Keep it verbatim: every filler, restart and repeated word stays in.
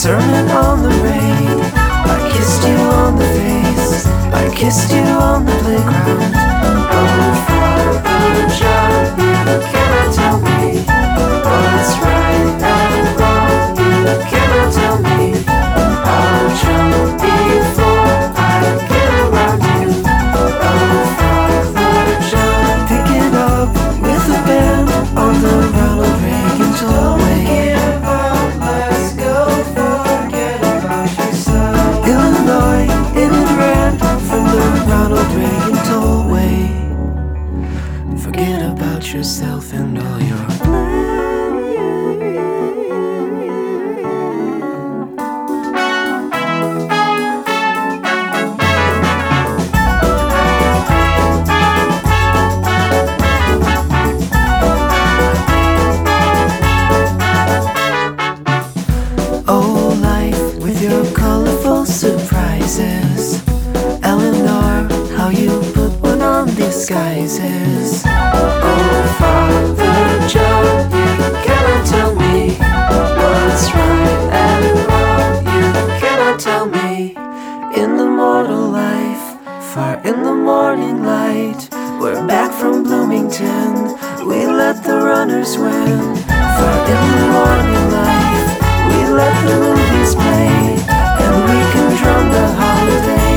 sermon on the rain. I kissed you on the face, I kissed you on the playground. Oh, Father John, you cannot tell me what's right and wrong. You cannot tell me I'll jump before I get around you. Oh, Father John, pick it up with a band on the Ronald Reagan tollway. Give up, let's go, forget about yourself. Illinois, in it ran from the Ronald Reagan tollway. Forget about yourself and all your surprises. Eleanor, how you put one on disguises. Oh, Father John, you cannot tell me what's right and wrong. You cannot tell me. In the mortal life, far in the morning light, we're back from Bloomington, we let the runners win. Far in the morning life, we let the movies play, and we can drum the holiday.